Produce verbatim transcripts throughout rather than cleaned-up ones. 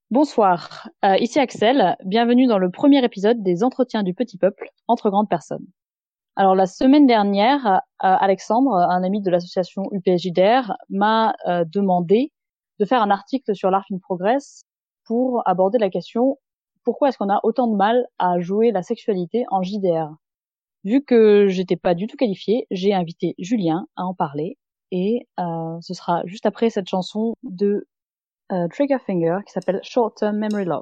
Bonsoir, euh, ici Axel, bienvenue dans le premier épisode des Entretiens du Petit Peuple entre grandes personnes. Alors la semaine dernière, euh, Alexandre, un ami de l'association U P S J D R, m'a euh, demandé de faire un article sur l'Art in Progress pour aborder la question pourquoi est-ce qu'on a autant de mal à jouer la sexualité en J D R. Vu que j'étais pas du tout qualifiée, j'ai invité Julien à en parler et euh, ce sera juste après cette chanson de euh, Triggerfinger qui s'appelle Short Term Memory Love.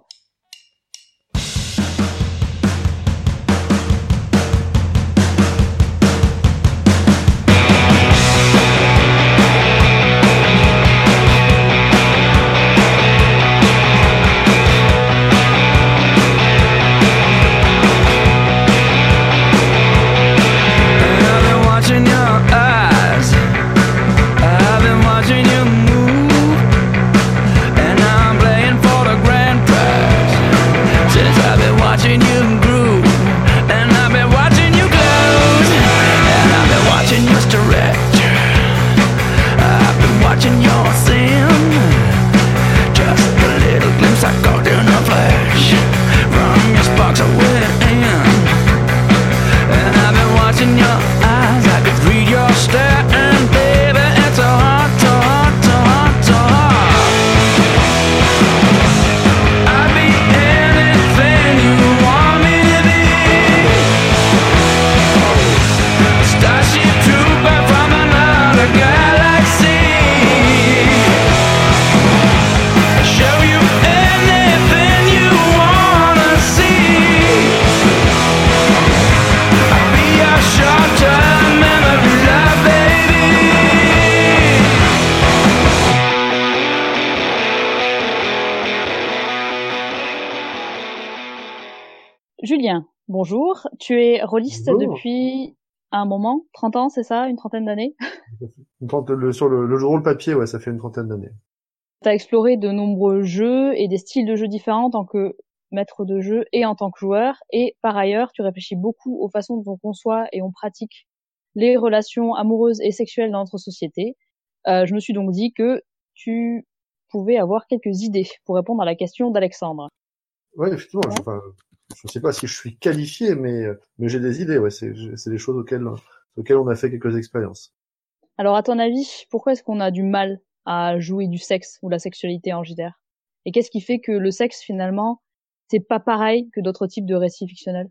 Julien, bonjour. Tu es rôliste Bonjour. depuis un moment, trente ans, c'est ça? Une trentaine d'années? Une trentaine- le, sur le, le jeu de rôle papier, ouais, ça fait une trentaine d'années. Tu as exploré de nombreux jeux et des styles de jeux différents en tant que maître de jeu et en tant que joueur. Et par ailleurs, tu réfléchis beaucoup aux façons dont on conçoit et on pratique les relations amoureuses et sexuelles dans notre société. Euh, je me suis donc dit que tu pouvais avoir quelques idées pour répondre à la question d'Alexandre. Ouais, effectivement, je, enfin, je sais pas si je suis qualifié, mais, mais j'ai des idées, ouais, c'est, c'est des choses auxquelles, auxquelles on a fait quelques expériences. Alors, à ton avis, pourquoi est-ce qu'on a du mal à jouer du sexe ou la sexualité en J D R? Et qu'est-ce qui fait que le sexe, finalement, c'est pas pareil que d'autres types de récits fictionnels?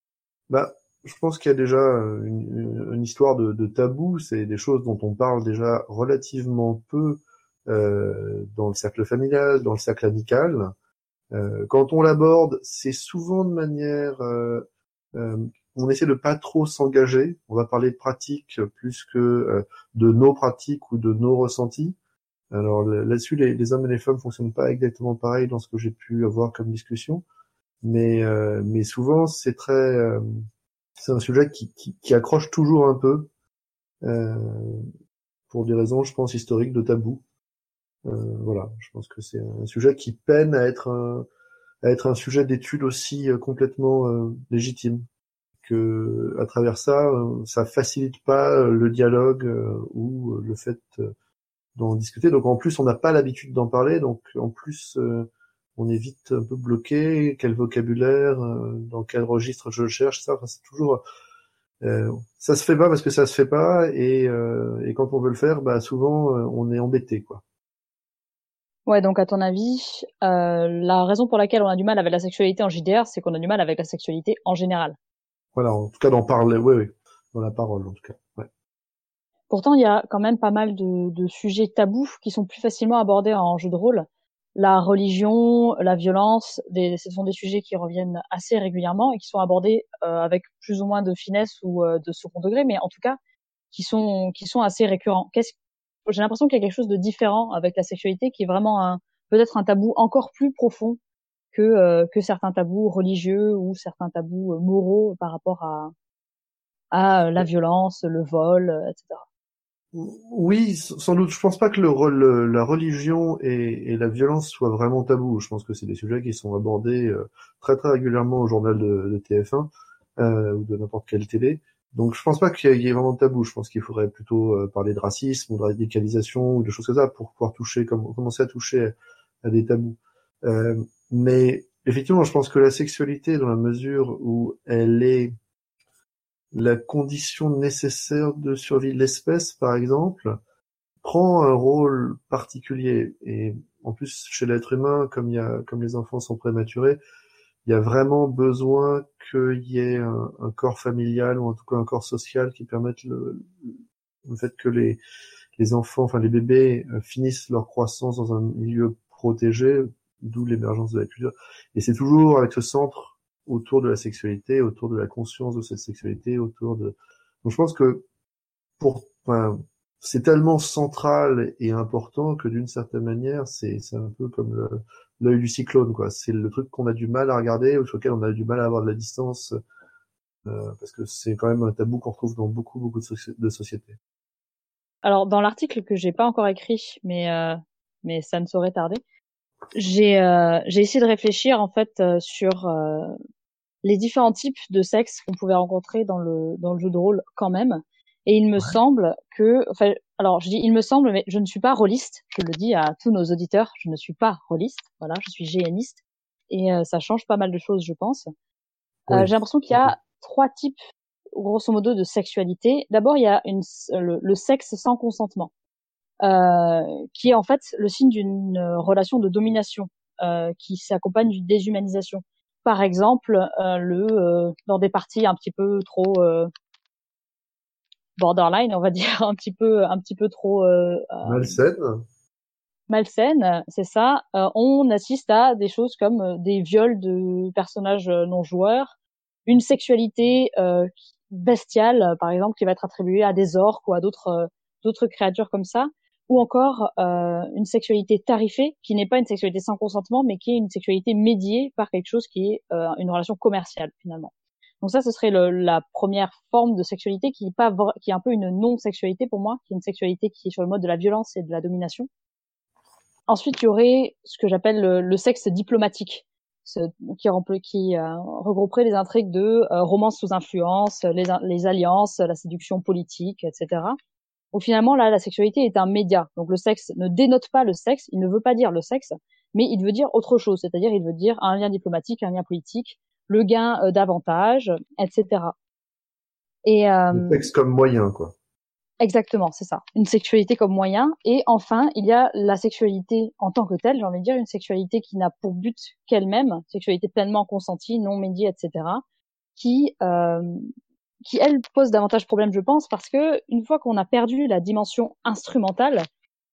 Bah, je pense qu'il y a déjà une, une histoire de, de tabou, c'est des choses dont on parle déjà relativement peu euh, dans le cercle familial, dans le cercle amical. Euh, quand on l'aborde, c'est souvent de manière euh, Euh, on essaie de pas trop s'engager. On va parler de pratiques plus que euh, de nos pratiques ou de nos ressentis. Alors là-dessus, les, les hommes et les femmes fonctionnent pas exactement pareil dans ce que j'ai pu avoir comme discussion, mais euh, mais souvent c'est très euh, c'est un sujet qui, qui, qui accroche toujours un peu euh, pour des raisons, je pense, historiques de tabou. Euh, voilà, je pense que c'est un sujet qui peine à être un, à être un sujet d'étude aussi euh, complètement euh, légitime. Que à travers ça, euh, ça facilite pas euh, le dialogue euh, ou euh, le fait euh, d'en discuter. Donc en plus, on n'a pas l'habitude d'en parler, donc en plus, euh, on est vite un peu bloqué. Quel vocabulaire, euh, dans quel registre je le cherche, ça, enfin, c'est toujours, euh, ça se fait pas parce que ça se fait pas, et, euh, et quand on veut le faire, bah souvent, euh, on est embêté, quoi. Ouais, donc à ton avis, euh, la raison pour laquelle on a du mal avec la sexualité en J D R, c'est qu'on a du mal avec la sexualité en général. Voilà, en tout cas d'en parler, oui, oui, dans la parole, en tout cas. Ouais. Pourtant, il y a quand même pas mal de, de sujets tabous qui sont plus facilement abordés en jeu de rôle. La religion, la violence, des, ce sont des sujets qui reviennent assez régulièrement et qui sont abordés euh, avec plus ou moins de finesse ou euh, de second degré, mais en tout cas qui sont qui sont assez récurrents. Qu'est-ce, j'ai l'impression qu'il y a quelque chose de différent avec la sexualité qui est vraiment un peut-être un tabou encore plus profond que euh, que certains tabous religieux ou certains tabous euh, moraux par rapport à à la violence, le vol, euh, et cetera. Oui, sans doute. Je pense pas que le, re- le- la religion et, et la violence soient vraiment tabous. Je pense que c'est des sujets qui sont abordés euh, très très régulièrement au journal de, de T F un euh, ou de n'importe quelle télé. Donc je pense pas qu'il y ait il y ait vraiment de tabou. Je pense qu'il faudrait plutôt euh, parler de racisme ou de radicalisation ou de choses comme ça pour pouvoir toucher, comme, commencer à toucher à des tabous. Euh, mais effectivement, je pense que la sexualité, dans la mesure où elle est la condition nécessaire de survie de l'espèce, par exemple, prend un rôle particulier. Et en plus, chez l'être humain, comme il y a, comme les enfants sont prématurés, il y a vraiment besoin qu'il y ait un, un corps familial ou en tout cas un corps social qui permette le, le fait que les, les enfants, enfin les bébés, euh, finissent leur croissance dans un milieu protégé, d'où l'émergence de la culture. Et c'est toujours avec ce centre autour de la sexualité, autour de la conscience de cette sexualité, autour de. Donc je pense que pour, enfin, c'est tellement central et important que d'une certaine manière, c'est c'est un peu comme le, l'œil du cyclone, quoi. C'est le truc qu'on a du mal à regarder, ou sur lequel on a du mal à avoir de la distance, euh, parce que c'est quand même un tabou qu'on retrouve dans beaucoup beaucoup de, soci- de sociétés. Alors, dans l'article que j'ai pas encore écrit, mais euh, mais ça ne saurait tarder, j'ai euh, j'ai essayé de réfléchir en fait euh, sur euh, les différents types de sexe qu'on pouvait rencontrer dans le dans le jeu de rôle quand même. Et il me Ouais. semble que, enfin, alors je dis il me semble, mais je ne suis pas rôliste. Je le dis à tous nos auditeurs, je ne suis pas rôliste. Voilà, je suis G N iste et euh, ça change pas mal de choses, je pense. Euh, j'ai Oui. l'impression qu'il y a trois types, grosso modo, de sexualité. D'abord, il y a une, le, le sexe sans consentement, euh, qui est en fait le signe d'une relation de domination, euh, qui s'accompagne d'une déshumanisation. Par exemple, euh, le euh, dans des parties un petit peu trop euh, borderline, on va dire, un petit peu un petit peu trop euh, euh, Malsaine. malsaines, c'est ça. Euh, on assiste à des choses comme euh, des viols de personnages non joueurs, une sexualité euh, bestiale, par exemple, qui va être attribuée à des orques ou à d'autres euh, d'autres créatures comme ça, ou encore euh, une sexualité tarifée, qui n'est pas une sexualité sans consentement, mais qui est une sexualité médiée par quelque chose qui est euh, une relation commerciale finalement. Donc ça, ce serait le, la première forme de sexualité qui est pas qui est un peu une non-sexualité pour moi, qui est une sexualité qui est sur le mode de la violence et de la domination. Ensuite, il y aurait ce que j'appelle le, le sexe diplomatique, ce, qui, qui euh, regrouperait les intrigues de euh, romances sous influence, les, les alliances, la séduction politique, et cetera. Où finalement, là, la sexualité est un média. Donc le sexe ne dénote pas le sexe, il ne veut pas dire le sexe, mais il veut dire autre chose. C'est-à-dire, il veut dire un lien diplomatique, un lien politique, le gain euh, d'avantages, et cetera. Et Le euh, sexe comme moyen, quoi. exactement, c'est ça. Une sexualité comme moyen. Et enfin, il y a la sexualité en tant que telle, j'ai envie de dire, une sexualité qui n'a pour but qu'elle-même, sexualité pleinement consentie, non médiée, et cetera, qui, euh, qui, elle, pose davantage problème, je pense, parce que une fois qu'on a perdu la dimension instrumentale,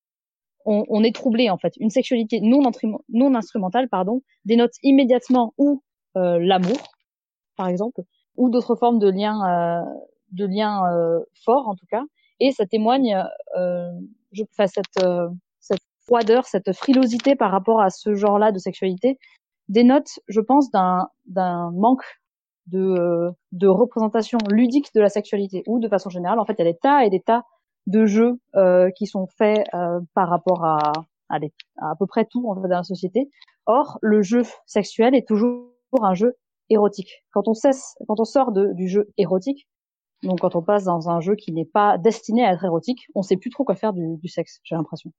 on, on est troublé, en fait. Une sexualité non, non instrumentale, pardon, dénote immédiatement ou euh, l'amour, par exemple, ou d'autres formes de liens, euh, de liens euh, forts en tout cas, et ça témoigne, euh, je, enfin, cette, euh, cette froideur, cette frilosité par rapport à ce genre-là de sexualité dénote, je pense, d'un d'un manque de euh, de représentation ludique de la sexualité, ou de façon générale, en fait, il y a des tas et des tas de jeux euh, qui sont faits euh, par rapport à à, des, à à peu près tout en fait dans la société. Or, le jeu sexuel est toujours un jeu érotique. Quand on cesse, quand on sort de, du jeu érotique, donc quand on passe dans un jeu qui n'est pas destiné à être érotique, on sait plus trop quoi faire du, du sexe, j'ai l'impression.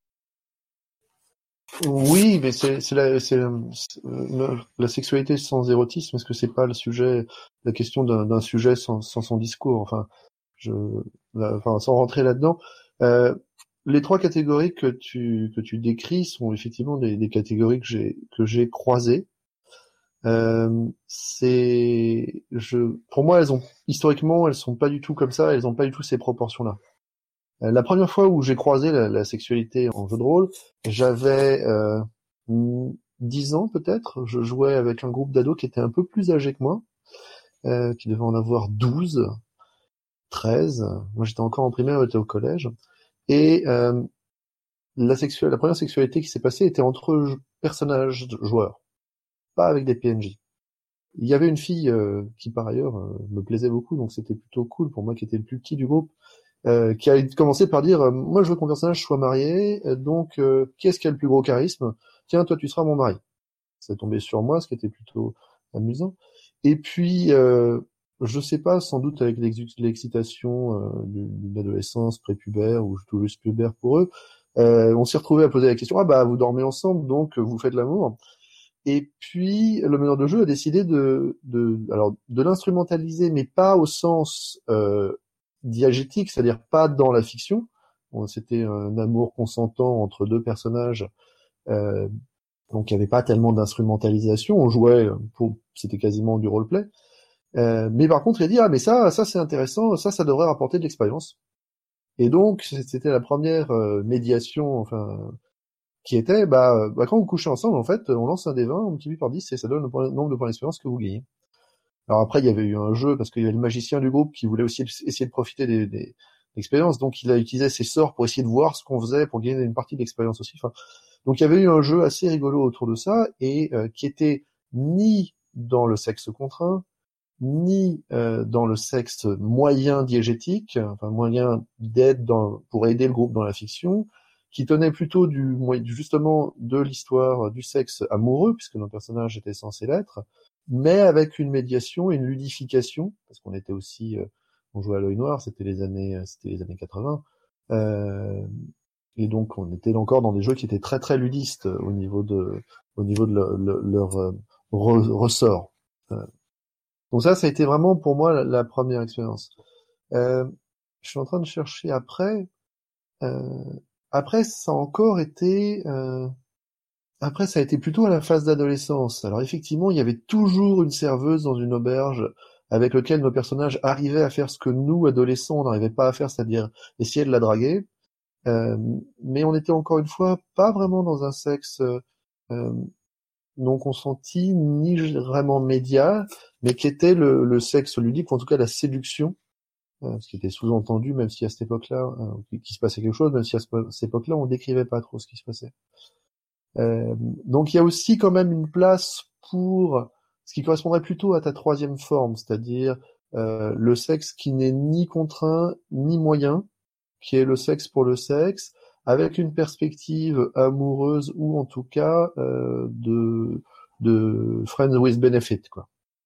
Oui, mais c'est c'est la c'est la, c'est la- la sexualité sans érotisme. Est-ce que c'est pas le sujet, la question d'un d'un sujet sans sans son discours? Enfin, je, la- enfin, sans rentrer là-dedans. Euh, les trois catégories que tu que tu décris sont effectivement des, des catégories que j'ai que j'ai croisées. Euh, c'est je pour moi elles ont historiquement elles sont pas du tout comme ça. Elles ont pas du tout ces proportions-là. Euh, La première fois où j'ai croisé la, la sexualité en jeu de rôle, j'avais euh, dix ans peut-être. Je jouais avec un groupe d'ados qui était un peu plus âgés que moi, euh, qui devait en avoir douze, treize. Moi j'étais encore en primaire, j'étais au collège. Et euh, la, sexuelle, la première sexualité qui s'est passée était entre personnages joueurs, pas avec des P N J. Il y avait une fille euh, qui par ailleurs euh, me plaisait beaucoup, donc c'était plutôt cool pour moi qui était le plus petit du groupe. Euh, qui a commencé par dire euh, moi je veux que mon personnage soit marié, euh, donc euh, qui est-ce qui a le plus gros charisme? Tiens, toi tu seras mon mari. Ça tombait sur moi, ce qui était plutôt amusant. Et puis euh, je sais pas, sans doute avec l'excitation euh, d'une adolescence prépubère ou tout juste pubère pour eux, euh, on s'est retrouvé à poser la question ah bah vous dormez ensemble donc vous faites l'amour. Et puis le meneur de jeu a décidé de, de, alors de l'instrumentaliser, mais pas au sens euh, diégétique, c'est-à-dire pas dans la fiction. Bon, c'était un amour consentant entre deux personnages, euh, donc il n'y avait pas tellement d'instrumentalisation. On jouait, pour, c'était quasiment du roleplay. Euh, mais par contre, il a dit ah mais ça, ça c'est intéressant, ça, ça devrait rapporter de l'expérience. Et donc c'était la première euh, médiation, enfin qui était, bah, bah, quand vous couchez ensemble, en fait, on lance un dé vingt, on multiplie par dix et ça donne le point- nombre de points d'expérience que vous gagnez. Alors après, il y avait eu un jeu, parce qu'il y avait le magicien du groupe qui voulait aussi essayer de profiter des, des expériences, donc il a utilisé ses sorts pour essayer de voir ce qu'on faisait, pour gagner une partie de l'expérience aussi. Enfin, donc il y avait eu un jeu assez rigolo autour de ça, et euh, qui était ni dans le sexe contraint, ni euh, dans le sexe moyen diégétique, enfin moyen d'aide dans, pour aider le groupe dans la fiction, qui tenait plutôt du justement de l'histoire du sexe amoureux, puisque nos personnages étaient censés l'être, mais avec une médiation et une ludification, parce qu'on était aussi, euh, on jouait à l'œil noir, c'était les années, c'était les années quatre-vingts, euh, et donc on était encore dans des jeux qui étaient très très ludistes au niveau de, au niveau de leur, leur, leur euh, re, ressort. Euh, donc ça, ça a été vraiment pour moi la, la première expérience. Euh, je suis en train de chercher après. Euh, après, ça a encore été. Euh, après, ça a été plutôt à la phase d'adolescence. Alors effectivement, il y avait toujours une serveuse dans une auberge avec lequel nos personnages arrivaient à faire ce que nous, adolescents, on n'arrivait pas à faire, c'est-à-dire essayer de la draguer. Euh, mais on était encore une fois pas vraiment dans un sexe euh, non consenti, ni vraiment média, mais qui était le, le sexe ludique, ou en tout cas la séduction, euh, ce qui était sous-entendu, même si à cette époque-là, euh, qu'il se passait quelque chose, même si à cette époque-là, on décrivait pas trop ce qui se passait. Euh, donc il y a aussi quand même une place pour ce qui correspondrait plutôt à ta troisième forme, c'est-à-dire euh, le sexe qui n'est ni contraint ni moyen, qui est le sexe pour le sexe, avec une perspective amoureuse ou en tout cas euh, de de friends with benefit, quoi.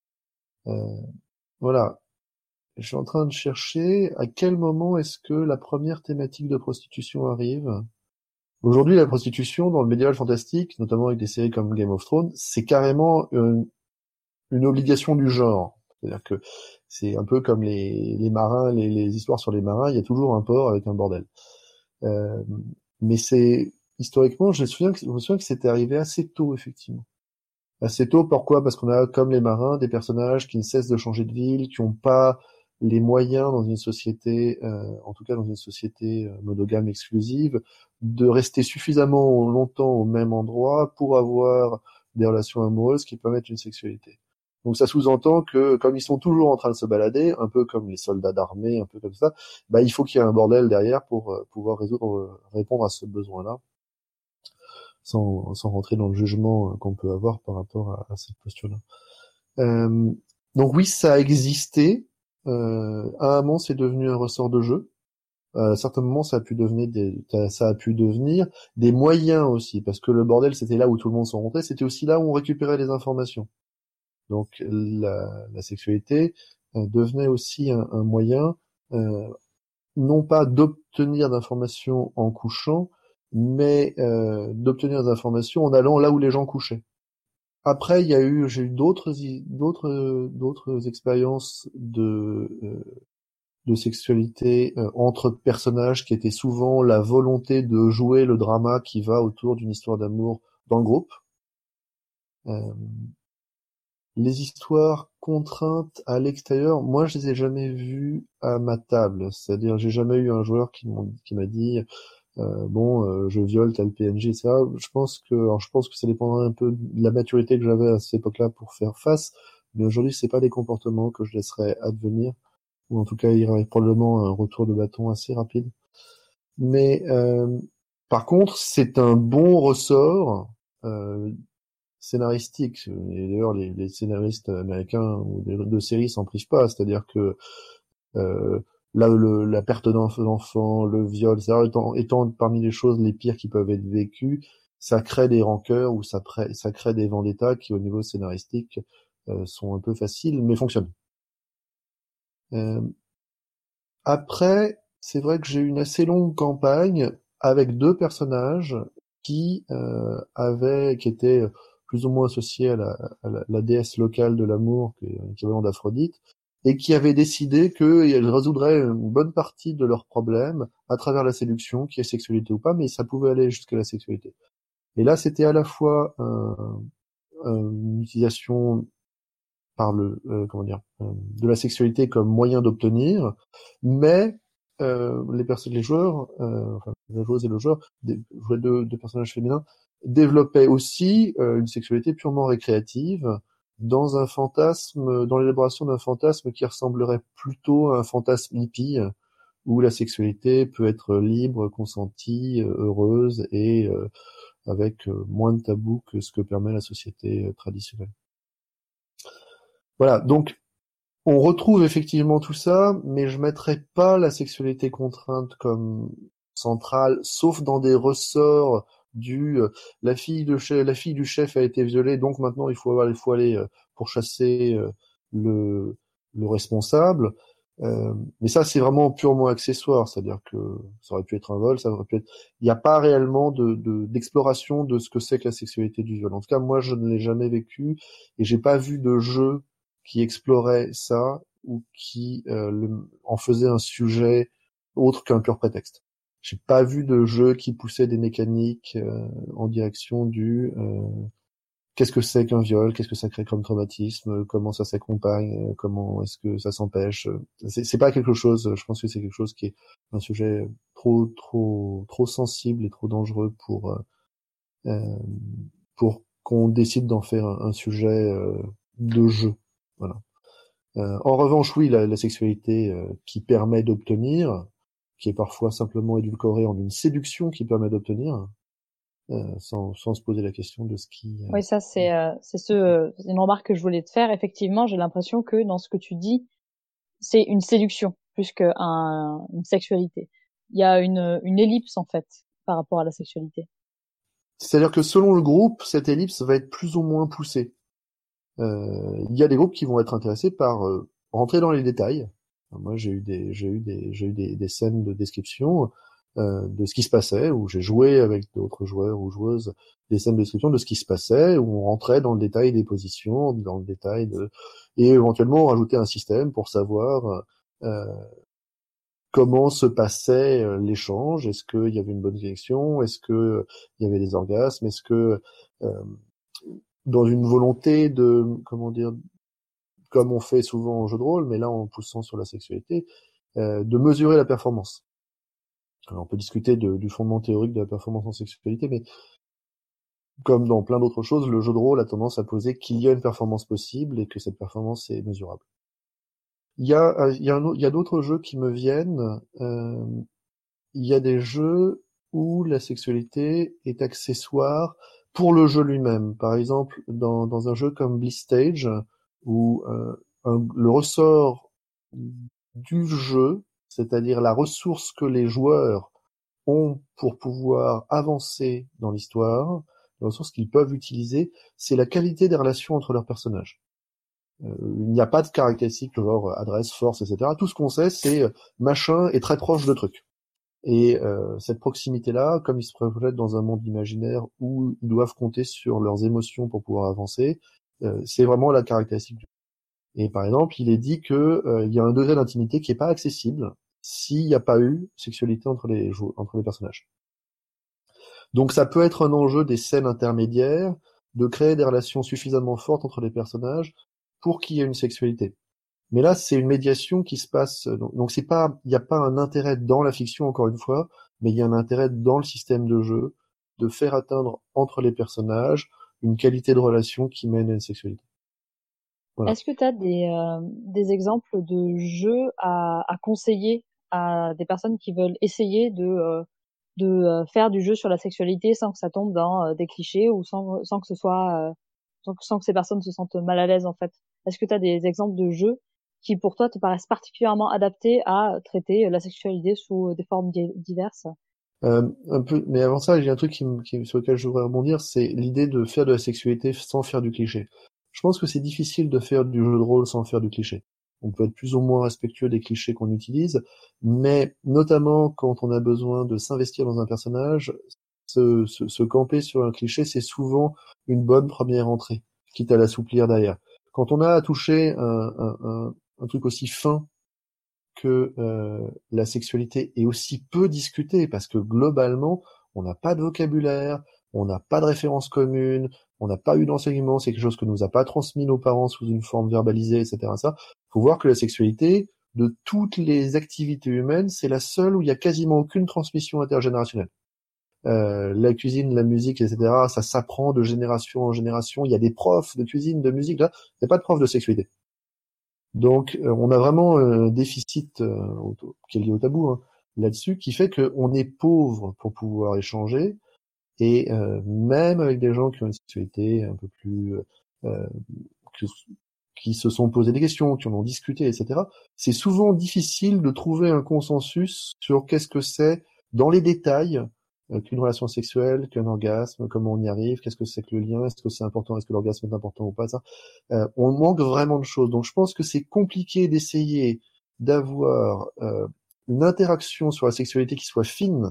Euh, voilà. Je suis en train de chercher à quel moment est-ce que la première thématique de prostitution arrive. Aujourd'hui, la prostitution dans le médiéval fantastique, notamment avec des séries comme Game of Thrones, c'est carrément une, une obligation du genre. C'est-à-dire que c'est un peu comme les, les marins, les, les histoires sur les marins, il y a toujours un port avec un bordel. Euh, mais c'est historiquement, je me souviens que, je me souviens que c'était arrivé assez tôt, effectivement. Assez tôt, pourquoi? Parce qu'on a, comme les marins, des personnages qui ne cessent de changer de ville, qui n'ont pas les moyens dans une société, euh, en tout cas dans une société euh, monogame exclusive, de rester suffisamment longtemps au même endroit pour avoir des relations amoureuses qui permettent une sexualité. Donc ça sous-entend que, comme ils sont toujours en train de se balader, un peu comme les soldats d'armée, un peu comme ça, bah il faut qu'il y ait un bordel derrière pour euh, pouvoir résoudre, euh, répondre à ce besoin-là, sans, sans rentrer dans le jugement euh, qu'on peut avoir par rapport à, à cette posture-là. Euh, donc oui, ça a existé. Euh, à un moment, c'est devenu un ressort de jeu. Euh, à certains moments, ça a pu devenir des, ça a pu devenir des moyens aussi, parce que le bordel, c'était là où tout le monde se rencontrait, c'était aussi là où on récupérait les informations. Donc la, la sexualité euh, devenait aussi un, un moyen, euh, non pas d'obtenir d'informations en couchant, mais euh, d'obtenir des informations en allant là où les gens couchaient. Après, il y a eu, j'ai eu d'autres, d'autres, d'autres expériences de euh, de sexualité euh, entre personnages qui étaient souvent la volonté de jouer le drama qui va autour d'une histoire d'amour dans le groupe. Euh, les histoires contraintes à l'extérieur, moi je les ai jamais vues à ma table. C'est-à-dire, j'ai jamais eu un joueur qui m'a qui m'a dit euh, bon, euh, je viole tel P N J, et cetera. Je pense que, alors je pense que ça dépendrait un peu de la maturité que j'avais à cette époque-là pour faire face. Mais aujourd'hui, c'est pas des comportements que je laisserais advenir, ou en tout cas, il y aurait probablement un retour de bâton assez rapide. Mais euh, par contre, c'est un bon ressort euh, scénaristique. Et d'ailleurs, les, les scénaristes américains ou de, de séries s'en privent pas. C'est-à-dire que euh, là, le, la perte d'enfants, le viol, et cetera, étant, étant parmi les choses les pires qui peuvent être vécues, ça crée des rancœurs ou ça, pré, ça crée des vendettas qui, au niveau scénaristique, euh, sont un peu faciles, mais fonctionnent. Euh, après, c'est vrai que j'ai eu une assez longue campagne avec deux personnages qui euh, avaient, qui étaient plus ou moins associée à la, à la, la déesse locale de l'amour, qui est l'équivalent d'Aphrodite, et qui avait décidé qu'elle résoudrait une bonne partie de leurs problèmes à travers la séduction, qu'il y ait sexualité ou pas, mais ça pouvait aller jusqu'à la sexualité. Et là, c'était à la fois un, un, une utilisation par le euh, comment dire euh, de la sexualité comme moyen d'obtenir, mais euh, les personnes, les joueurs, euh, enfin les joueuses et le joueur, des, deux, deux personnages féminins, développaient aussi euh, une sexualité purement récréative dans un fantasme, dans l'élaboration d'un fantasme qui ressemblerait plutôt à un fantasme hippie, où la sexualité peut être libre, consentie, heureuse et euh, avec euh, moins de tabous que ce que permet la société euh, traditionnelle. Voilà, donc on retrouve effectivement tout ça, mais je mettrais pas la sexualité contrainte comme centrale, sauf dans des ressorts du euh, la fille de chef, la fille du chef a été violée, donc maintenant il faut il faut aller euh, pourchasser euh, le le responsable. Euh, mais ça c'est vraiment purement accessoire, c'est-à-dire que ça aurait pu être un vol, ça aurait pu être. Il n'y a pas réellement de, de d'exploration de ce que c'est que la sexualité du viol. En tout cas, moi je ne l'ai jamais vécu et j'ai pas vu de jeu qui explorait ça ou qui euh, le, en faisait un sujet autre qu'un pur prétexte. J'ai pas vu de jeu qui poussait des mécaniques euh, en direction du euh, qu'est-ce que c'est qu'un viol, qu'est-ce que ça crée comme traumatisme, comment ça s'accompagne, euh, comment est-ce que ça s'empêche. C'est, c'est pas quelque chose, je pense que c'est quelque chose qui est un sujet trop trop trop sensible et trop dangereux pour euh, pour qu'on décide d'en faire un, un sujet euh, de jeu. Voilà. Euh, en revanche, oui, la, la sexualité euh, qui permet d'obtenir, qui est parfois simplement édulcorée en une séduction qui permet d'obtenir, euh, sans, sans se poser la question de ce qui... Euh... Oui, ça, c'est, euh, c'est ce, euh, c'est une remarque que je voulais te faire. Effectivement, j'ai l'impression que dans ce que tu dis, c'est une séduction plus qu'une sexualité. Il y a une, une ellipse, en fait, par rapport à la sexualité. C'est-à-dire que selon le groupe, cette ellipse va être plus ou moins poussée. Euh, il y a des groupes qui vont être intéressés par euh, rentrer dans les détails. Moi, j'ai eu des, j'ai eu des, j'ai eu des, des scènes de description euh, de ce qui se passait, où j'ai joué avec d'autres joueurs ou joueuses des scènes de description de ce qui se passait, où on rentrait dans le détail des positions, dans le détail de, et éventuellement on rajoutait un système pour savoir euh, comment se passait euh, l'échange. Est-ce qu'il y avait une bonne connexion? Est-ce que il y avait des orgasmes? Est-ce que euh, dans une volonté de, comment dire, comme on fait souvent en jeu de rôle, mais là en poussant sur la sexualité, euh, de mesurer la performance. Alors on peut discuter de, du fondement théorique de la performance en sexualité, mais comme dans plein d'autres choses, le jeu de rôle a tendance à poser qu'il y a une performance possible et que cette performance est mesurable. Il y a, il y a, un, il y a d'autres jeux qui me viennent. Euh, il y a des jeux où la sexualité est accessoire pour le jeu lui-même. Par exemple, dans, dans un jeu comme Bliss Stage, où euh, un, le ressort du jeu, c'est-à-dire la ressource que les joueurs ont pour pouvoir avancer dans l'histoire, la ressource qu'ils peuvent utiliser, c'est la qualité des relations entre leurs personnages. Euh, il n'y a pas de caractéristiques genre adresse, force, et cetera. Tout ce qu'on sait, c'est euh, machin est très proche de truc. Et euh, cette proximité-là, comme ils se projettent dans un monde imaginaire où ils doivent compter sur leurs émotions pour pouvoir avancer, euh, c'est vraiment la caractéristique du jeu. Et par exemple, il est dit que euh, il y a un degré d'intimité qui est pas accessible s'il n'y a pas eu sexualité entre les entre les personnages. Donc ça peut être un enjeu des scènes intermédiaires de créer des relations suffisamment fortes entre les personnages pour qu'il y ait une sexualité. Mais là, c'est une médiation qui se passe. Donc, donc c'est pas, il n'y a pas un intérêt dans la fiction encore une fois, mais il y a un intérêt dans le système de jeu de faire atteindre entre les personnages une qualité de relation qui mène à une sexualité. Voilà. Est-ce que tu as des, euh, des exemples de jeux à, à conseiller à des personnes qui veulent essayer de, euh, de euh, faire du jeu sur la sexualité sans que ça tombe dans euh, des clichés ou sans, sans que ce soit, euh, sans, sans que ces personnes se sentent mal à l'aise en fait? Est-ce que tu as des exemples de jeux qui pour toi te paraissent particulièrement adaptés à traiter la sexualité sous des formes diverses? Euh, un peu, mais avant ça, il y a un truc qui, qui, sur lequel je voudrais rebondir, c'est l'idée de faire de la sexualité sans faire du cliché. Je pense que c'est difficile de faire du jeu de rôle sans faire du cliché. On peut être plus ou moins respectueux des clichés qu'on utilise, mais notamment quand on a besoin de s'investir dans un personnage, se, se, se camper sur un cliché, c'est souvent une bonne première entrée, quitte à l'assouplir derrière. Quand on a à toucher un, un, un, un truc aussi fin que euh, la sexualité est aussi peu discutée, parce que globalement, on n'a pas de vocabulaire, on n'a pas de référence commune, on n'a pas eu d'enseignement, c'est quelque chose que nous a pas transmis nos parents sous une forme verbalisée, et cetera. Ça, faut voir que la sexualité, de toutes les activités humaines, c'est la seule où il y a quasiment aucune transmission intergénérationnelle. Euh, la cuisine, la musique, et cetera, ça s'apprend de génération en génération. Il y a des profs de cuisine, de musique, là, il n'y a pas de profs de sexualité. Donc, euh, on a vraiment un déficit euh, qui est lié au tabou hein, là-dessus, qui fait qu'on est pauvre pour pouvoir échanger, et euh, même avec des gens qui ont une sexualité un peu plus... Euh, que, qui se sont posé des questions, qui en ont discuté, et cetera, c'est souvent difficile de trouver un consensus sur qu'est-ce que c'est, dans les détails, euh, qu'une relation sexuelle, qu'un orgasme, comment on y arrive, qu'est-ce que c'est que le lien, est-ce que c'est important, est-ce que l'orgasme est important ou pas, ça. Euh, on manque vraiment de choses. Donc je pense que c'est compliqué d'essayer d'avoir euh, une interaction sur la sexualité qui soit fine,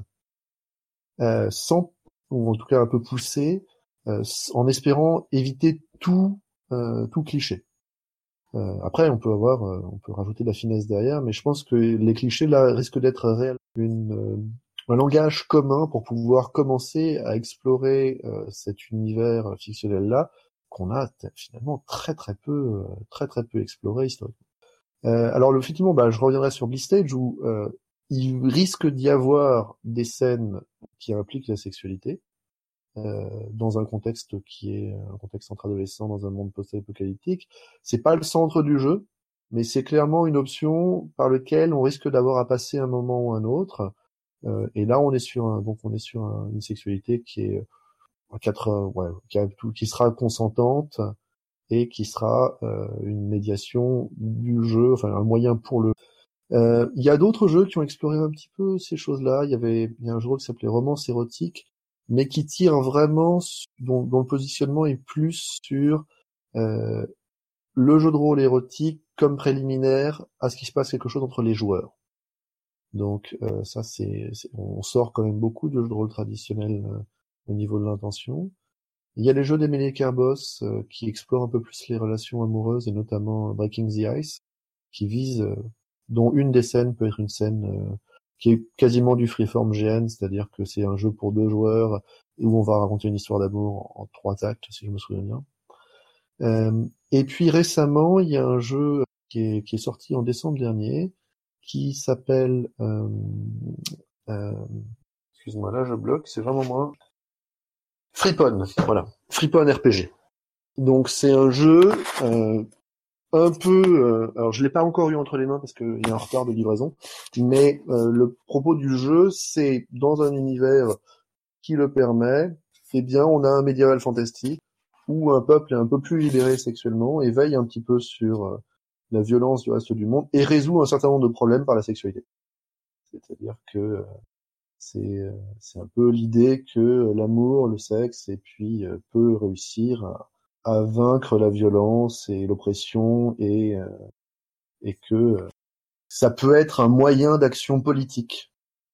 euh, sans, ou en tout cas un peu poussée, euh, en espérant éviter tout, euh, tout cliché. Euh, après, on peut avoir, euh, on peut rajouter de la finesse derrière, mais je pense que les clichés là risquent d'être réels. Une, euh, un langage commun pour pouvoir commencer à explorer euh, cet univers fictionnel là qu'on a t- finalement très très peu, euh, très très peu exploré historiquement. Euh, alors le, effectivement, bah, je reviendrai sur Bliss Stage où euh, il risque d'y avoir des scènes qui impliquent la sexualité. Euh, dans un contexte qui est un contexte entre adolescents dans un monde post-apocalyptique. C'est pas le centre du jeu, mais c'est clairement une option par laquelle on risque d'avoir à passer un moment ou un autre. Euh, et là, on est sur un, donc on est sur un, une sexualité qui est à quatre, ouais, qui, a tout, qui sera consentante et qui sera euh, une médiation du jeu, enfin un moyen pour le. Euh, Il y a d'autres jeux qui ont exploré un petit peu ces choses-là. Il y avait, il y a un jeu qui s'appelait Romance érotique, mais qui tire vraiment, dont, dont le positionnement est plus sur euh, le jeu de rôle érotique comme préliminaire à ce qui se passe quelque chose entre les joueurs. Donc euh, ça, c'est, c'est, on sort quand même beaucoup de jeux de rôle traditionnels euh, au niveau de l'intention. Il y a les jeux d'Emily Carbos euh, qui explorent un peu plus les relations amoureuses et notamment Breaking the Ice, qui vise, euh, dont une des scènes peut être une scène euh, qui est quasiment du freeform G N, c'est-à-dire que c'est un jeu pour deux joueurs où on va raconter une histoire d'amour en, en trois actes, si je me souviens bien. Euh, et puis récemment, il y a un jeu qui est, qui est sorti en décembre dernier, qui s'appelle... Euh, euh, excuse-moi, là je bloque, c'est vraiment moi. Freepon, voilà. Freepon R P G. Donc c'est un jeu euh, un peu... Euh, alors je l'ai pas encore eu entre les mains parce qu'il y a un retard de livraison, mais euh, le propos du jeu, c'est dans un univers qui le permet, eh bien on a un médiéval fantastique où un peuple est un peu plus libéré sexuellement et veille un petit peu sur euh, la violence du reste du monde et résout un certain nombre de problèmes par la sexualité. C'est-à-dire que euh, c'est, euh, c'est un peu l'idée que l'amour, le sexe, et puis euh, peut réussir à, à vaincre la violence et l'oppression et, euh, et que euh, ça peut être un moyen d'action politique.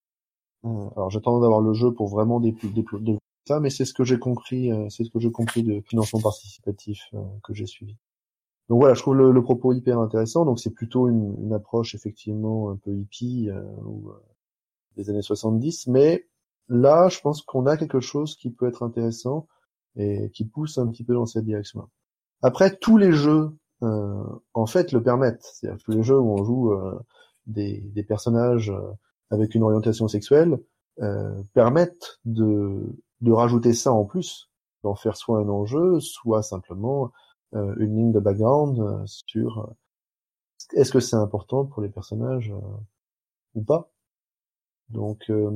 Euh, alors j'attends d'avoir le jeu pour vraiment déployer ça, mais c'est ce que j'ai compris, euh, c'est ce que j'ai compris de financement participatif euh, que j'ai suivi. Donc voilà, je trouve le, le propos hyper intéressant. Donc c'est plutôt une, une approche effectivement un peu hippie euh, ou, euh, des années soixante-dix, mais là je pense qu'on a quelque chose qui peut être intéressant et qui pousse un petit peu dans cette direction-là. Après, tous les jeux euh, en fait le permettent. C'est-à-dire tous les jeux où on joue euh, des, des personnages euh, avec une orientation sexuelle euh, permettent de, de rajouter ça en plus, d'en faire soit un enjeu, soit simplement euh, une ligne de background euh, sur euh, est-ce que c'est important pour les personnages euh, ou pas. Donc euh,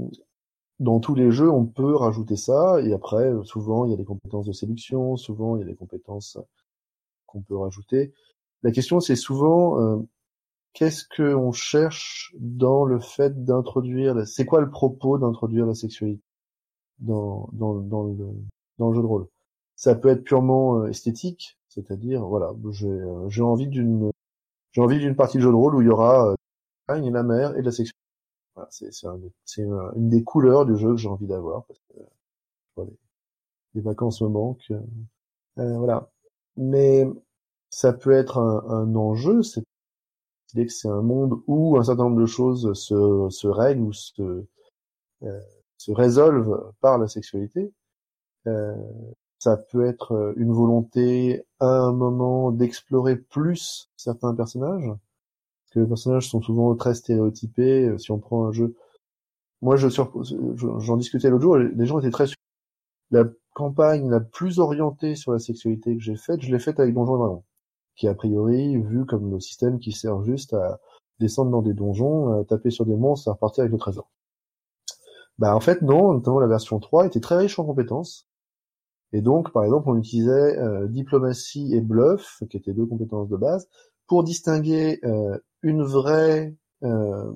dans tous les jeux, on peut rajouter ça, et après, souvent, il y a des compétences de séduction, souvent, il y a des compétences qu'on peut rajouter. La question, c'est souvent, euh, qu'est-ce qu'on cherche dans le fait d'introduire, la... c'est quoi le propos d'introduire la sexualité dans, dans, dans, le, dans le jeu de rôle? Ça peut être purement euh, esthétique, c'est-à-dire, voilà, j'ai, euh, j'ai envie d'une, j'ai envie d'une partie de jeu de rôle où il y aura euh, la mer et de la sexualité. Voilà, c'est c'est, un, c'est un, une des couleurs du jeu que j'ai envie d'avoir parce que voilà, les, les vacances me manquent. Euh, voilà. Mais ça peut être un, un enjeu, c'est l'idée que c'est un monde où un certain nombre de choses se, se règlent ou se, euh, se résolvent par la sexualité. Euh, ça peut être une volonté à un moment d'explorer plus certains personnages, parce que les personnages sont souvent très stéréotypés. Si on prend un jeu, moi je j'en discutais l'autre jour, les gens étaient très sur la campagne la plus orientée sur la sexualité que j'ai faite, je l'ai faite avec Donjons et Dragons, qui est a priori vu comme le système qui sert juste à descendre dans des donjons, à taper sur des monstres, à repartir avec le trésor. Bah en fait non, notamment la version trois était très riche en compétences. Et donc, par exemple, on utilisait euh, diplomatie et bluff, qui étaient deux compétences de base, pour distinguer euh, une vraie euh,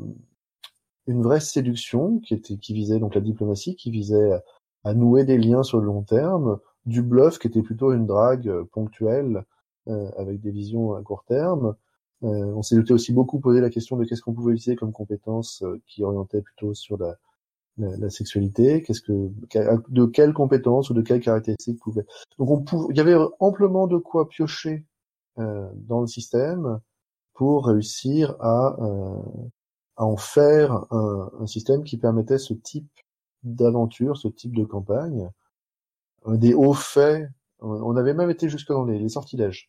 une vraie séduction, qui était qui visait donc la diplomatie, qui visait à nouer des liens sur le long terme, du bluff, qui était plutôt une drague euh, ponctuelle euh, avec des visions à court terme. Euh, on s'est aussi beaucoup posé la question de qu'est-ce qu'on pouvait utiliser comme compétence euh, qui orientait plutôt sur la La, la sexualité, qu'est-ce que, de quelles compétences ou de quelles caractéristiques pouvait. Donc on pouvait, il y avait amplement de quoi piocher euh, dans le système pour réussir à, euh, à en faire un, un système qui permettait ce type d'aventure, ce type de campagne, un des hauts faits. On avait même été jusque dans les, les sortilèges.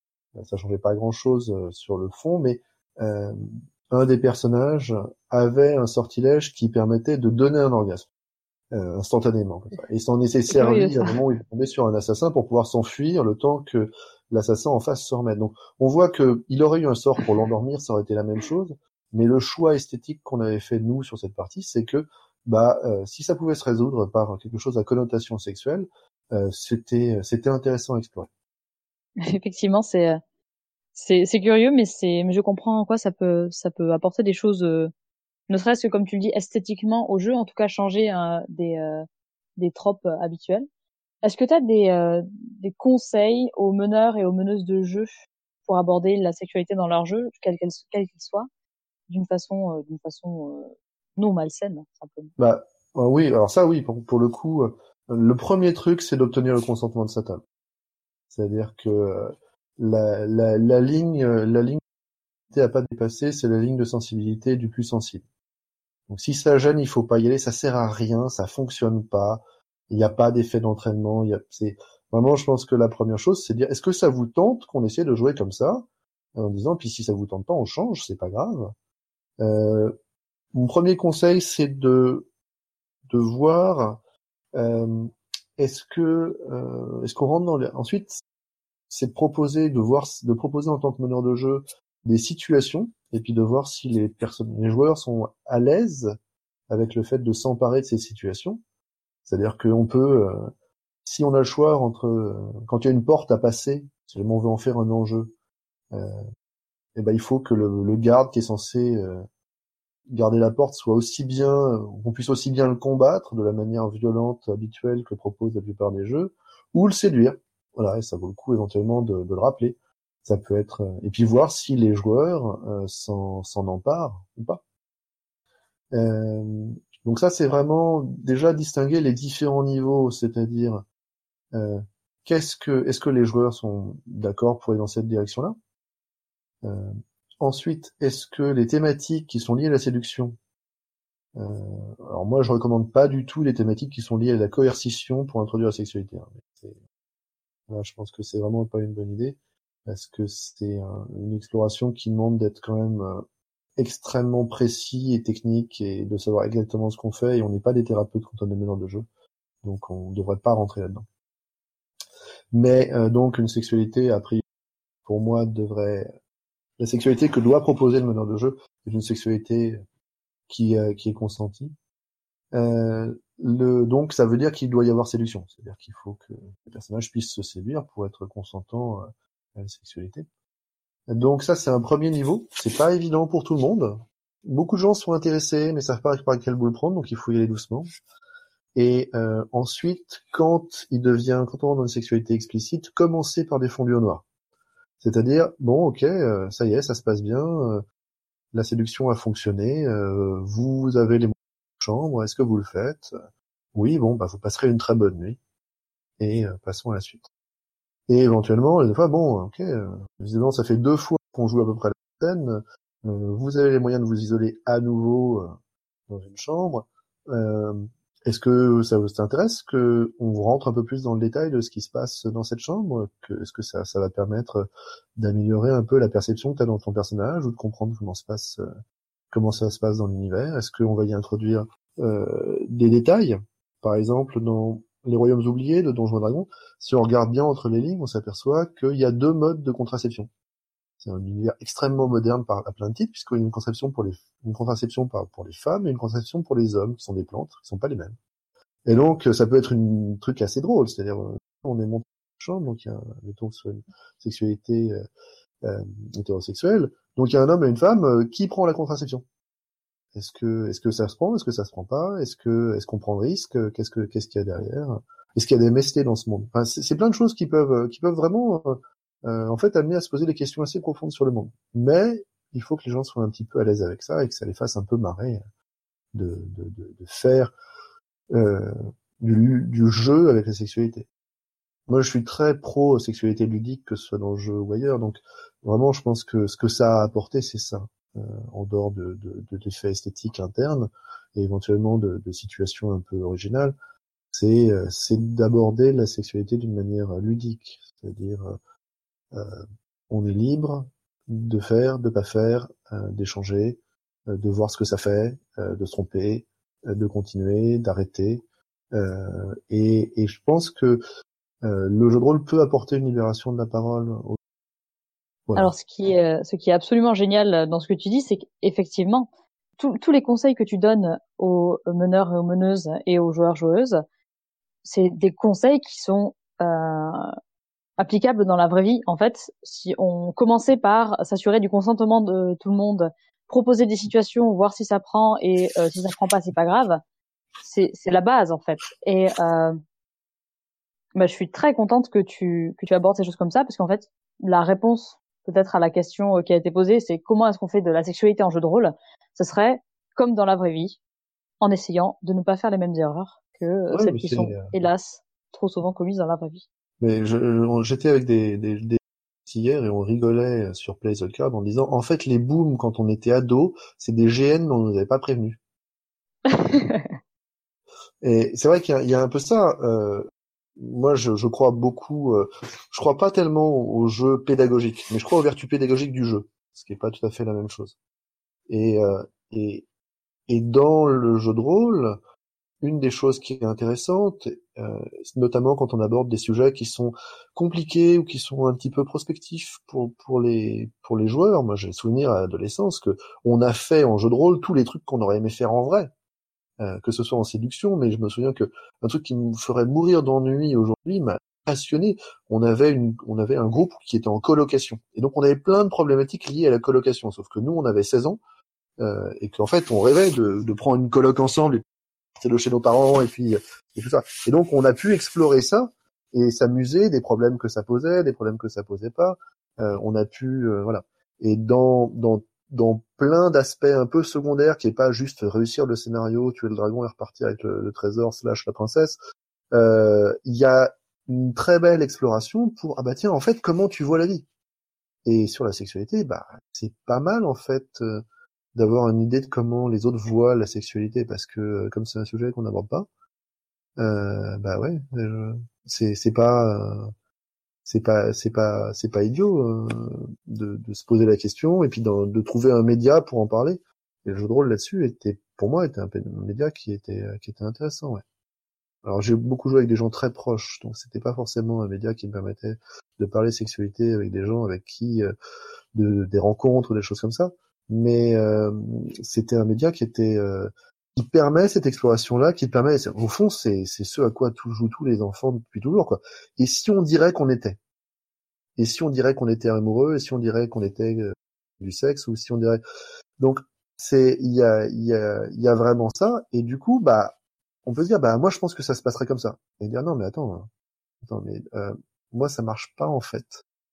Ça changeait pas grand-chose sur le fond, mais euh, un des personnages avait un sortilège qui permettait de donner un orgasme. Euh, instantanément. Comme ça. Et il s'en était servi à un moment où il est tombé sur un assassin pour pouvoir s'enfuir le temps que l'assassin en face se remette. Donc on voit que il aurait eu un sort pour l'endormir, ça aurait été la même chose, mais le choix esthétique qu'on avait fait nous sur cette partie, c'est que bah euh, si ça pouvait se résoudre par quelque chose à connotation sexuelle, euh, c'était c'était intéressant à explorer. Effectivement, c'est c'est c'est curieux, mais c'est mais je comprends en quoi ça peut ça peut apporter des choses. Euh... ne serait-ce que comme tu le dis esthétiquement au jeu, en tout cas changer euh, des euh, des tropes euh, habituelles. Est-ce que tu as des euh, des conseils aux meneurs et aux meneuses de jeu pour aborder la sexualité dans leur jeu, quel qu'elle quel qu'il soit, d'une façon euh, d'une façon euh, non malsaine simplement? Bah euh, oui, alors ça oui, pour, pour le coup, euh, le premier truc c'est d'obtenir le consentement de sa table. C'est-à-dire que euh, la, la, la ligne la ligne à pas dépasser, c'est la ligne de sensibilité du plus sensible. Donc si ça gêne, il faut pas y aller, ça sert à rien, ça fonctionne pas, il n'y a pas d'effet d'entraînement, il y a, c'est, vraiment, je pense que la première chose, c'est de dire, est-ce que ça vous tente qu'on essaie de jouer comme ça? En disant, puis si ça vous tente pas, on change, c'est pas grave. Euh, mon premier conseil, c'est de, de voir, euh, est-ce que, euh, est-ce qu'on rentre dans les, ensuite, c'est de proposer, de voir, de proposer en tant que meneur de jeu des situations, et puis de voir si les personnes, les joueurs sont à l'aise avec le fait de s'emparer de ces situations. C'est-à-dire qu'on peut, euh, si on a le choix entre, euh, quand il y a une porte à passer, si jamais on veut en faire un enjeu, euh, et ben il faut que le, le garde qui est censé euh, garder la porte soit aussi bien, qu'on puisse aussi bien le combattre de la manière violente habituelle que propose la plupart des jeux, ou le séduire. Voilà, et ça vaut le coup éventuellement de, de le rappeler. Ça peut être, euh, et puis voir si les joueurs euh, s'en, s'en emparent ou pas. Euh, donc ça, c'est vraiment déjà distinguer les différents niveaux, c'est-à-dire euh, qu'est-ce que, est-ce que les joueurs sont d'accord pour aller dans cette direction-là? euh, Ensuite, est-ce que les thématiques qui sont liées à la séduction, euh, alors moi, je recommande pas du tout les thématiques qui sont liées à la coercition pour introduire la sexualité. Hein. C'est, là, je pense que c'est vraiment pas une bonne idée parce que c'est un, une exploration qui demande d'être quand même euh, extrêmement précis et technique et de savoir exactement ce qu'on fait, et on n'est pas des thérapeutes quand on est meneur de jeu, donc on ne devrait pas rentrer là-dedans. Mais euh, donc une sexualité, a priori, pour moi, devrait, la sexualité que doit proposer le meneur de jeu est une sexualité qui euh, qui est consentie. Euh, le donc ça veut dire qu'il doit y avoir séduction, c'est-à-dire qu'il faut que les personnages puissent se séduire pour être consentants à la sexualité. Donc ça, c'est un premier niveau. C'est pas évident pour tout le monde. Beaucoup de gens sont intéressés, mais savent pas par quel bout le prendre, donc il faut y aller doucement. Et euh, ensuite, quand il devient, quand on rentre dans une sexualité explicite, commencer par des fondus au noir. C'est-à-dire, bon, ok, euh, ça y est, ça se passe bien. Euh, la séduction a fonctionné, euh, vous avez les moyens de chambre, est-ce que vous le faites? Oui, bon, bah vous passerez une très bonne nuit. Et euh, passons à la suite. Et éventuellement, des fois, bon, ok, euh, visiblement ça fait deux fois qu'on joue à peu près la scène, euh, vous avez les moyens de vous isoler à nouveau euh, dans une chambre. Euh, est-ce que ça vous intéresse que on rentre un peu plus dans le détail de ce qui se passe dans cette chambre? Que, est-ce que ça, ça va permettre d'améliorer un peu la perception que tu as dans ton personnage ou de comprendre comment se passe, euh, comment ça se passe dans l'univers? Est-ce qu'on va y introduire euh, des détails? Par exemple, dans les Royaumes oubliés de Donjons et Dragons, si on regarde bien entre les lignes, on s'aperçoit qu'il y a deux modes de contraception. C'est un univers extrêmement moderne par, à plein de titres, puisqu'il y a une conception pour les, une contraception par, pour les femmes et une contraception pour les hommes, qui sont des plantes, qui sont pas les mêmes. Et donc, ça peut être une truc assez drôle, c'est-à-dire, on est monté en chambre, donc il y a, mettons que ce soit une sexualité euh, euh, hétérosexuelle, donc il y a un homme et une femme euh, qui prend la contraception. Est-ce que, est-ce que ça se prend, est-ce que ça se prend pas, est-ce que, est-ce qu'on prend le risque, qu'est-ce que, qu'est-ce qu'il y a derrière, est-ce qu'il y a des M S T dans ce monde? Enfin, c'est, c'est plein de choses qui peuvent, qui peuvent vraiment, euh, euh, en fait, amener à se poser des questions assez profondes sur le monde. Mais il faut que les gens soient un petit peu à l'aise avec ça et que ça les fasse un peu marrer de, de, de, de faire euh, du, du jeu avec la sexualité. Moi, je suis très pro sexualité ludique, que ce soit dans le jeu ou ailleurs. Donc, vraiment, je pense que ce que ça a apporté, c'est ça. Euh, en dehors de, de, de l'effet esthétique interne et éventuellement de, de situations un peu originales, c'est, euh, c'est d'aborder la sexualité d'une manière ludique. C'est-à-dire, euh, on est libre de faire, de pas faire, euh, d'échanger, euh, de voir ce que ça fait, euh, de se tromper, euh, de continuer, d'arrêter. Euh, et, et je pense que euh, le jeu de rôle peut apporter une libération de la parole. Au... Voilà. Alors, ce qui est, ce qui est absolument génial dans ce que tu dis, c'est qu'effectivement, tous tous les conseils que tu donnes aux meneurs et aux meneuses et aux joueurs-joueuses, c'est des conseils qui sont euh, applicables dans la vraie vie. En fait, si on commençait par s'assurer du consentement de tout le monde, proposer des situations, voir si ça prend et euh, si ça prend pas, c'est pas grave. C'est, c'est la base en fait. Et euh, bah, je suis très contente que tu que tu abordes ces choses comme ça parce qu'en fait, la réponse peut-être à la question qui a été posée, c'est comment est-ce qu'on fait de la sexualité en jeu de rôle? Ce serait comme dans la vraie vie, en essayant de ne pas faire les mêmes erreurs que Ouais, celles mais qui c'est, sont, hélas, trop souvent commises dans la vraie vie. mais je, j'étais avec des, des, des hier et on rigolait sur Play the Card en disant en fait les booms quand on était ado, c'est des G N dont on nous avait pas prévenus. Et c'est vrai qu'il y a, il y a un peu ça. Euh, moi, je, je crois beaucoup. Euh, je crois pas tellement au jeu pédagogique, mais je crois aux vertus pédagogiques du jeu, ce qui est pas tout à fait la même chose. Et euh, et et dans le jeu de rôle, une des choses qui est intéressante, euh, notamment quand on aborde des sujets qui sont compliqués ou qui sont un petit peu prospectifs pour pour les pour les joueurs. Moi, j'ai souvenir à l'adolescence que on a fait en jeu de rôle tous les trucs qu'on aurait aimé faire en vrai. Euh, que ce soit en séduction, mais je me souviens que un truc qui me ferait mourir d'ennui aujourd'hui m'a passionné. On avait une, on avait un groupe qui était en colocation, et donc on avait plein de problématiques liées à la colocation. Sauf que nous, on avait seize ans, euh, et qu'en fait, on rêvait de, de prendre une coloc ensemble, et partir de chez nos parents, et puis et tout ça. Et donc, on a pu explorer ça et s'amuser des problèmes que ça posait, des problèmes que ça posait pas. Euh, on a pu, euh, voilà. Et dans dans dans plein d'aspects un peu secondaires, qui est pas juste réussir le scénario, tuer le dragon et repartir avec le, le trésor slash la princesse, euh, il y a une très belle exploration pour, ah bah tiens, en fait, comment tu vois la vie? Et sur la sexualité, bah, c'est pas mal, en fait, euh, d'avoir une idée de comment les autres voient la sexualité, parce que, euh, comme c'est un sujet qu'on n'aborde pas, euh, bah ouais, euh, c'est, c'est pas, euh, c'est pas c'est pas c'est pas idiot euh, de, de se poser la question et puis de, de trouver un média pour en parler. Et le jeu de rôle là-dessus était pour moi était un, un média qui était qui était intéressant. Ouais. Alors j'ai beaucoup joué avec des gens très proches, donc c'était pas forcément un média qui me permettait de parler sexualité avec des gens avec qui euh, de, des rencontres, des choses comme ça. Mais euh, c'était un média qui était euh, qui permet cette exploration-là, qui permet, au fond, c'est c'est ce à quoi tout, jouent tous les enfants depuis toujours, quoi. Et si on dirait qu'on était Et si on dirait qu'on était amoureux, et si on dirait qu'on était euh, du sexe, ou si on dirait... Donc, c'est, il y a, il y a, il y a vraiment ça, et du coup, bah, on peut se dire, bah, moi, je pense que ça se passerait comme ça. Et dire, non, mais attends, hein. attends, mais, euh, moi, ça marche pas, en fait. Parce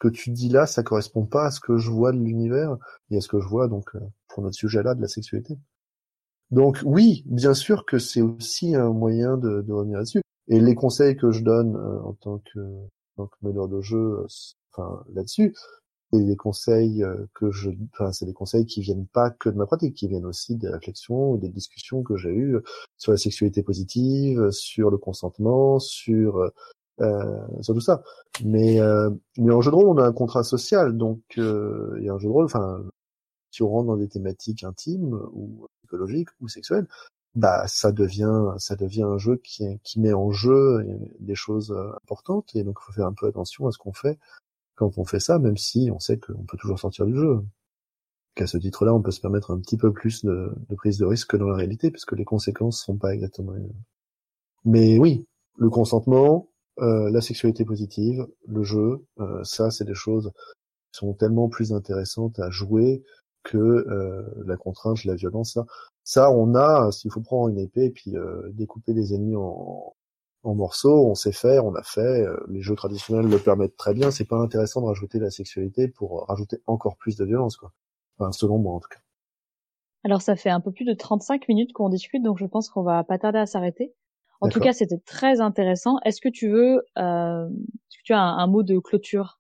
que tu dis là, ça correspond pas à ce que je vois de l'univers et à ce que je vois donc euh, pour notre sujet là de la sexualité. Donc oui, bien sûr que c'est aussi un moyen de, de revenir là-dessus. Et les conseils que je donne euh, en tant que, en tant que meneur de jeu, euh, enfin là-dessus, c'est des conseils euh, que je, enfin c'est des conseils qui viennent pas que de ma pratique, qui viennent aussi des réflexions ou des discussions que j'ai eues sur la sexualité positive, sur le consentement, sur euh, sur tout ça. Mais euh, mais en jeu de rôle, on a un contrat social, donc euh, et un jeu de rôle, enfin si on rentre dans des thématiques intimes ou psychologiques ou sexuelles, bah ça devient ça devient un jeu qui qui met en jeu des choses importantes et donc il faut faire un peu attention à ce qu'on fait quand on fait ça, même si on sait qu'on peut toujours sortir du jeu. Qu'à ce titre-là, on peut se permettre un petit peu plus de, de prise de risque que dans la réalité, parce que les conséquences sont pas exactement les mêmes. Mais oui, le consentement, euh, la sexualité positive, le jeu, euh, ça c'est des choses qui sont tellement plus intéressantes à jouer que euh, la contrainte, la violence. Ça, ça on a, s'il faut prendre une épée et puis euh, découper des ennemis en, en morceaux, on sait faire, on l'a fait. Euh, les jeux traditionnels le permettent très bien. C'est pas intéressant de rajouter la sexualité pour rajouter encore plus de violence, quoi. Enfin, selon moi en tout cas. Alors ça fait un peu plus de trente-cinq minutes qu'on discute, donc je pense qu'on va pas tarder à s'arrêter. En tout D'accord. cas, c'était très intéressant. Est-ce que tu veux, euh, est-ce que tu as un, un mot de clôture?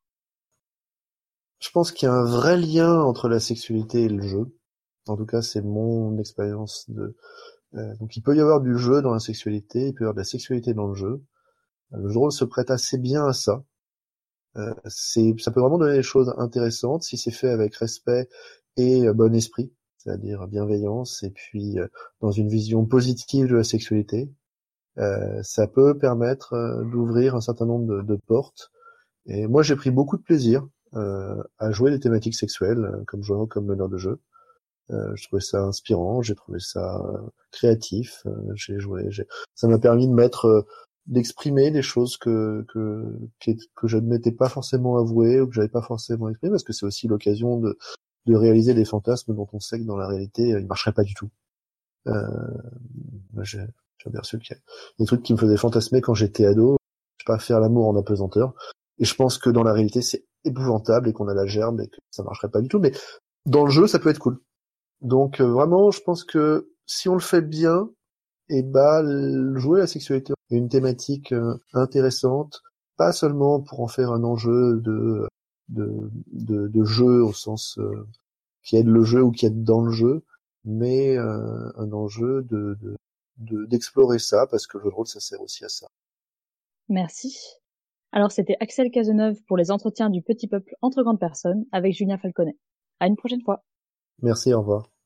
Je pense qu'il y a un vrai lien entre la sexualité et le jeu. En tout cas, c'est mon expérience de. Euh, donc, il peut y avoir du jeu dans la sexualité, il peut y avoir de la sexualité dans le jeu. Le jeu de rôle se prête assez bien à ça. Euh, c'est, ça peut vraiment donner des choses intéressantes si c'est fait avec respect et euh, bon esprit, c'est-à-dire bienveillance, et puis euh, dans une vision positive de la sexualité. Euh, ça peut permettre euh, d'ouvrir un certain nombre de, de portes. Et moi, j'ai pris beaucoup de plaisir euh, à jouer des thématiques sexuelles euh, comme joueur, comme meneur de jeu. Euh, je trouvais ça inspirant, j'ai trouvé ça euh, créatif. Euh, j'ai joué, j'ai... ça m'a permis de mettre, euh, d'exprimer des choses que que que, que je ne m'étais pas forcément avoué ou que j'avais pas forcément exprimé, parce que c'est aussi l'occasion de de réaliser des fantasmes dont on sait que dans la réalité euh, ils marcheraient pas du tout. Euh, moi, j'ai j'ai aperçu qu'il y a des trucs qui me faisaient fantasmer quand j'étais ado. Je sais pas, faire l'amour en apesanteur. Et je pense que dans la réalité c'est épouvantable et qu'on a la gerbe et que ça marcherait pas du tout. Mais dans le jeu ça peut être cool. Donc euh, vraiment, je pense que si on le fait bien, et bah jouer la sexualité est une thématique euh, intéressante, pas seulement pour en faire un enjeu de de de, de jeu au sens euh, qui aide le jeu ou qui aide dans le jeu, mais euh, un enjeu de de de- d'explorer ça parce que le jeu de rôle ça sert aussi à ça. Merci. Alors c'était Axel Cazeneuve pour les entretiens du Petit Peuple entre grandes personnes avec Julien Falconet. À une prochaine fois. Merci, au revoir.